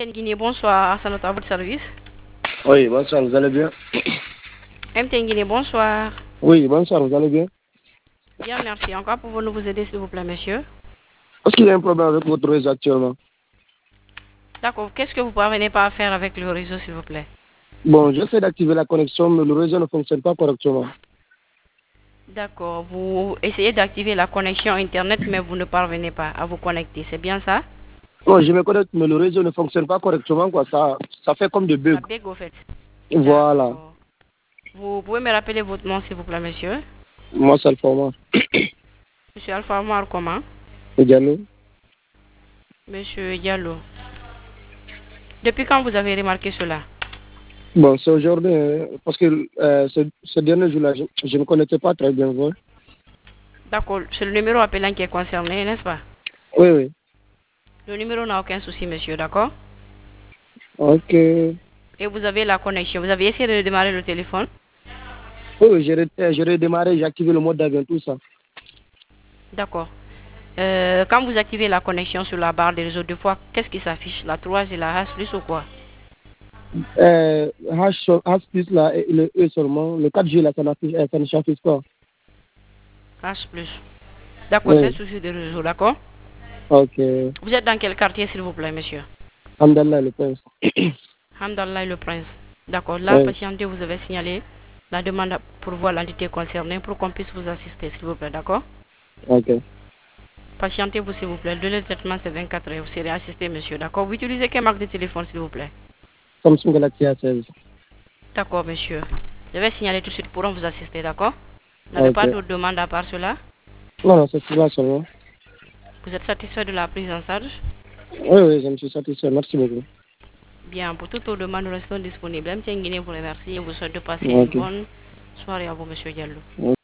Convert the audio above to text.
Guinée, bonsoir, Hassan à votre service. Oui, bonsoir, vous allez bien? MTN Guinée, bonsoir. Oui, bonsoir, vous allez bien? Bien, merci. Encore pouvons-nous vous aider, s'il vous plaît, monsieur? Est-ce qu'il y a un problème avec votre réseau actuellement? D'accord. Qu'est-ce que vous parvenez pas à faire avec le réseau, s'il vous plaît? Bon, j'essaie d'activer la connexion, mais le réseau ne fonctionne pas correctement. D'accord. Vous essayez d'activer la connexion Internet, mais vous ne parvenez pas à vous connecter. C'est bien ça? Non, je me connecte, mais le réseau ne fonctionne pas correctement, quoi. Ça fait comme des bugs. Ça bug, au fait. Voilà. D'accord. Vous pouvez me rappeler votre nom, s'il vous plaît, monsieur? Moi, c'est le format. Monsieur Alpha Omar, comment? Diallo. Monsieur Diallo. Depuis quand vous avez remarqué cela? Bon, c'est aujourd'hui, hein, parce que ce dernier jour-là, je ne connaissais pas très bien, vous. D'accord. C'est le numéro appelant qui est concerné, n'est-ce pas? Oui, oui. Le numéro n'a aucun souci, monsieur, d'accord? Ok. Oui, Et vous avez la connexion. Vous avez essayé de démarrer le téléphone? oui, j'ai redémarré, j'ai activé le mode d'avion, tout ça. D'accord. Quand vous activez la connexion sur la barre des réseaux deux fois, qu'est-ce qui s'affiche? La 3 et la hash plus ou quoi? H plus là, et le E seulement. Le 4G là, ça ne s'affiche pas. Hash plus. D'accord, c'est un Oui. souci de réseau, d'accord? Ok. Vous êtes dans quel quartier, s'il vous plaît, monsieur? Alhamdallah, le prince. Hamdallah le Prince. D'accord, là, Oui. patientez, vous avez signalé la demande pour voir l'entité concernée pour qu'on puisse vous assister, s'il vous plaît, d'accord? Ok. Patientez-vous, s'il vous plaît. Le délai de traitement, c'est 24 heures. Vous serez assisté, monsieur, d'accord? Vous utilisez quelle marque de téléphone, s'il vous plaît? Samsung Galaxy A16. D'accord, monsieur. Je vais signaler tout de suite pour vous assister, d'accord? Vous n'avez Ok. pas d'autres demandes à part cela? Non, non, c'est cela seulement. Vous êtes satisfait de la prise en charge? Oui, oui, je me suis satisfait. Merci beaucoup. Bien, pour toutes vos demandes, nous restons disponibles. MTN Guinée vous remercie et vous souhaite de passer une Ok. bonne soirée à vous, monsieur Diallo.